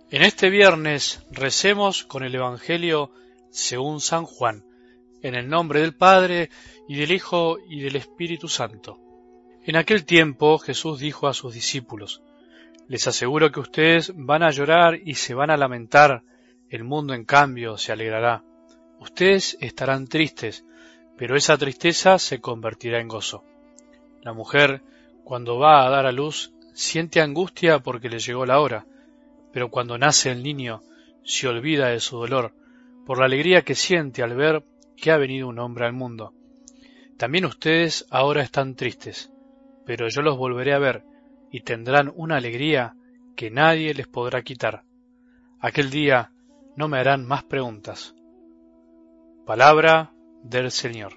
En este viernes recemos con el Evangelio según San Juan, en el nombre del Padre, y del Hijo, y del Espíritu Santo. En aquel tiempo Jesús dijo a sus discípulos: les aseguro que ustedes van a llorar y se van a lamentar, el mundo en cambio se alegrará. Ustedes estarán tristes, pero esa tristeza se convertirá en gozo. La mujer, cuando va a dar a luz, siente angustia porque le llegó la hora, pero cuando nace el niño, se olvida de su dolor, por la alegría que siente al ver que ha venido un hombre al mundo. También ustedes ahora están tristes, pero yo los volveré a ver, y tendrán una alegría que nadie les podrá quitar. Aquel día no me harán más preguntas. Palabra del Señor.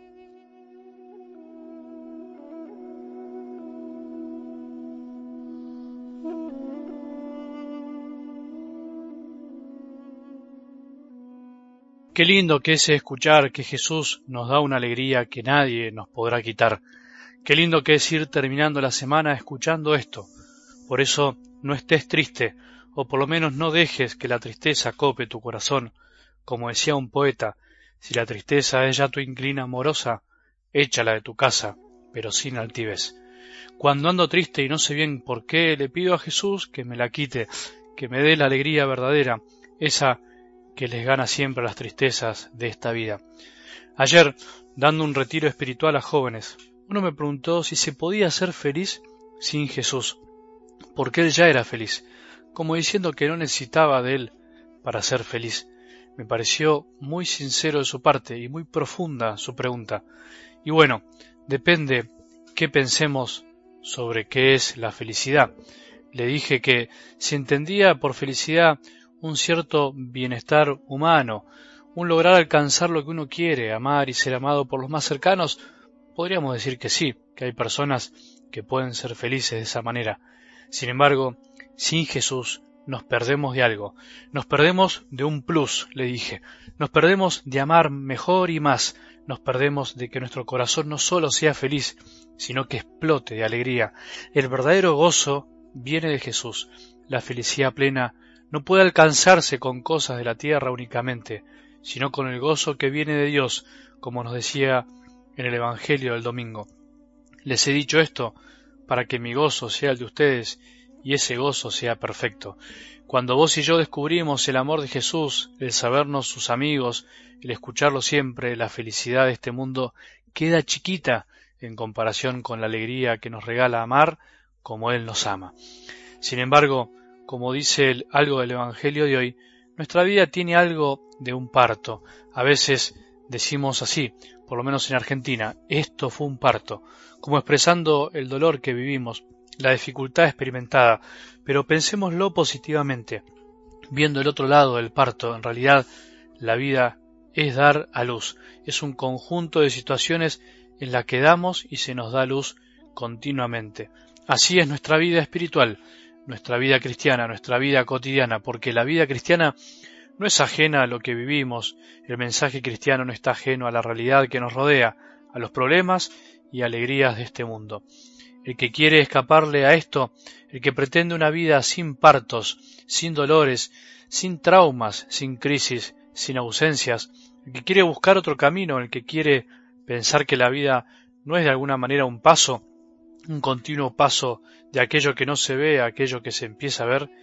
Qué lindo que es escuchar que Jesús nos da una alegría que nadie nos podrá quitar. Qué lindo que es ir terminando la semana escuchando esto. Por eso no estés triste, o por lo menos no dejes que la tristeza cope tu corazón. Como decía un poeta, si la tristeza es ya tu inclina amorosa, échala de tu casa, pero sin altivez. Cuando ando triste y no sé bien por qué, le pido a Jesús que me la quite, que me dé la alegría verdadera, esa que les gana siempre las tristezas de esta vida. Ayer, dando un retiro espiritual a jóvenes, uno me preguntó si se podía ser feliz sin Jesús, porque él ya era feliz, como diciendo que no necesitaba de él para ser feliz. Me pareció muy sincero de su parte y muy profunda su pregunta. Y bueno, depende qué pensemos sobre qué es la felicidad. Le dije que se entendía por felicidad un cierto bienestar humano, un lograr alcanzar lo que uno quiere, amar y ser amado por los más cercanos. Podríamos decir que sí, que hay personas que pueden ser felices de esa manera. Sin embargo, sin Jesús nos perdemos de algo, nos perdemos de un plus, le dije, nos perdemos de amar mejor y más, nos perdemos de que nuestro corazón no solo sea feliz, sino que explote de alegría. El verdadero gozo viene de Jesús. La felicidad plena no puede alcanzarse con cosas de la tierra únicamente, sino con el gozo que viene de Dios, como nos decía en el Evangelio del domingo. Les he dicho esto para que mi gozo sea el de ustedes y ese gozo sea perfecto. Cuando vos y yo descubrimos el amor de Jesús, el sabernos sus amigos, el escucharlo siempre, la felicidad de este mundo queda chiquita en comparación con la alegría que nos regala amar como Él nos ama. Sin embargo, como dice algo del Evangelio de hoy, nuestra vida tiene algo de un parto. A veces decimos así, por lo menos en Argentina, esto fue un parto, como expresando el dolor que vivimos, la dificultad experimentada, pero pensémoslo positivamente. Viendo el otro lado del parto, en realidad la vida es dar a luz, es un conjunto de situaciones en las que damos y se nos da luz continuamente. Así es nuestra vida espiritual, nuestra vida cristiana, nuestra vida cotidiana, porque la vida cristiana no es ajena a lo que vivimos, el mensaje cristiano no está ajeno a la realidad que nos rodea, a los problemas y alegrías de este mundo. El que quiere escaparle a esto, el que pretende una vida sin partos, sin dolores, sin traumas, sin crisis, sin ausencias, el que quiere buscar otro camino, el que quiere pensar que la vida no es de alguna manera un paso, un continuo paso de aquello que no se ve a aquello que se empieza a ver,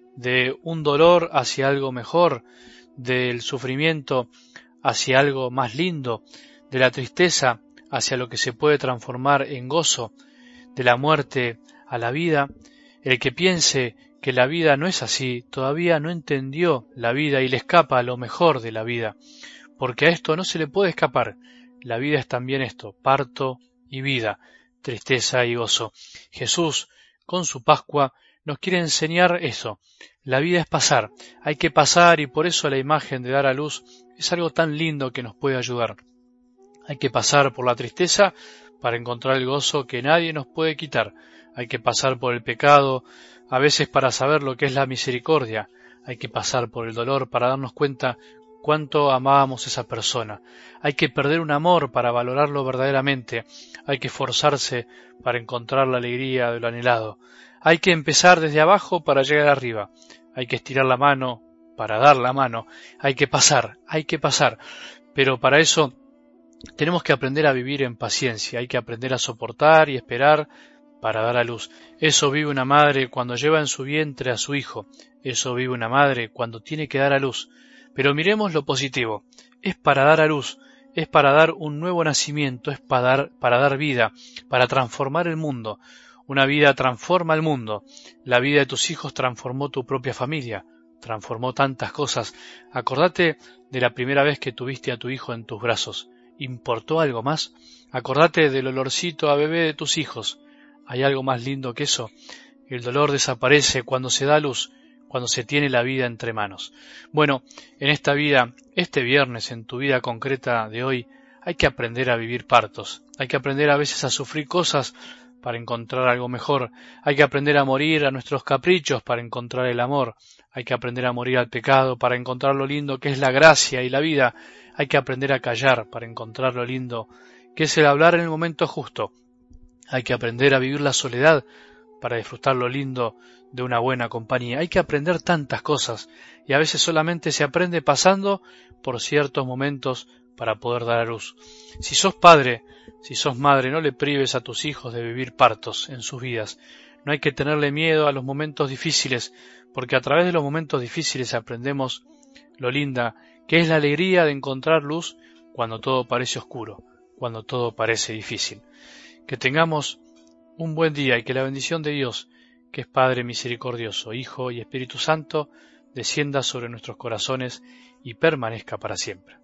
de un dolor hacia algo mejor, del sufrimiento hacia algo más lindo, de la tristeza hacia lo que se puede transformar en gozo, de la muerte a la vida. El que piense que la vida no es así, todavía no entendió la vida y le escapa a lo mejor de la vida, porque a esto no se le puede escapar. La vida es también esto, parto y vida, tristeza y gozo. Jesús, con su Pascua, nos quiere enseñar eso. La vida es pasar, hay que pasar, y por eso la imagen de dar a luz es algo tan lindo que nos puede ayudar. Hay que pasar por la tristeza para encontrar el gozo que nadie nos puede quitar. Hay que pasar por el pecado, a veces para saber lo que es la misericordia. Hay que pasar por el dolor para darnos cuenta cuánto amábamos a esa persona. Hay que perder un amor para valorarlo verdaderamente. Hay que esforzarse para encontrar la alegría de lo anhelado. Hay que empezar desde abajo para llegar arriba. hay que estirar la mano para dar la mano, hay que pasar, pero para eso tenemos que aprender a vivir en paciencia, hay que aprender a soportar y esperar para dar a luz. Eso vive una madre cuando lleva en su vientre a su hijo, eso vive una madre cuando tiene que dar a luz. Pero miremos lo positivo, es para dar a luz, es para dar un nuevo nacimiento, es para dar vida, para transformar el mundo. Una vida transforma el mundo, la vida de tus hijos transformó tu propia familia, transformó tantas cosas. Acordate de la primera vez que tuviste a tu hijo en tus brazos. ¿Importó algo más? Acordate del olorcito a bebé de tus hijos. ¿Hay algo más lindo que eso? El dolor desaparece cuando se da luz, cuando se tiene la vida entre manos. Bueno, en esta vida, este viernes, en tu vida concreta de hoy, hay que aprender a vivir partos. Hay que aprender a veces a sufrir cosas para encontrar algo mejor. Hay que aprender a morir a nuestros caprichos para encontrar el amor. Hay que aprender a morir al pecado para encontrar lo lindo que es la gracia y la vida. Hay que aprender a callar para encontrar lo lindo que es el hablar en el momento justo. Hay que aprender a vivir la soledad para disfrutar lo lindo de una buena compañía. Hay que aprender tantas cosas y a veces solamente se aprende pasando por ciertos momentos para poder dar a luz. Si sos padre, si sos madre, no le prives a tus hijos de vivir partos en sus vidas. No hay que tenerle miedo a los momentos difíciles, porque a través de los momentos difíciles aprendemos lo linda que es la alegría de encontrar luz cuando todo parece oscuro, cuando todo parece difícil. Que tengamos un buen día y que la bendición de Dios, que es Padre misericordioso, Hijo y Espíritu Santo, descienda sobre nuestros corazones y permanezca para siempre.